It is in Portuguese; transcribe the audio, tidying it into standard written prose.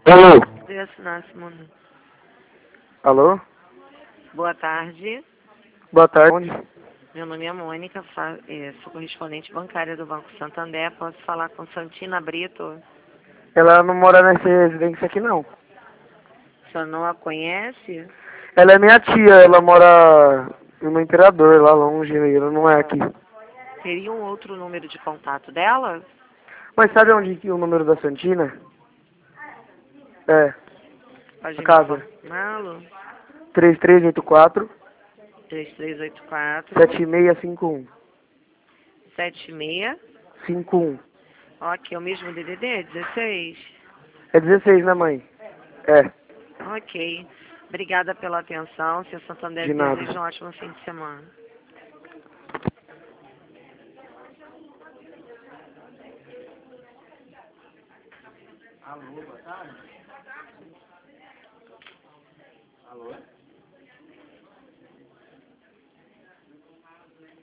Alô? Alô? Boa tarde. Boa tarde. Meu nome é Mônica, sou correspondente bancária do Banco Santander. Posso falar com Santina Brito? Ela não mora nessa residência aqui, não. O senhor não a conhece? Ela é minha tia, ela mora no Imperador, lá longe, ela não é aqui. Teria um outro número de contato dela? Mas sabe onde que é o número da Santina? É, Pode a me casa. informá-lo? 3384 3384 7651. 76. 51. Ok, o mesmo DDD, 16? É 16, né, mãe? É, Ok. Obrigada pela atenção. Seu Santander de nada. deseja um ótimo fim de semana. Alô, boa tarde. Alô?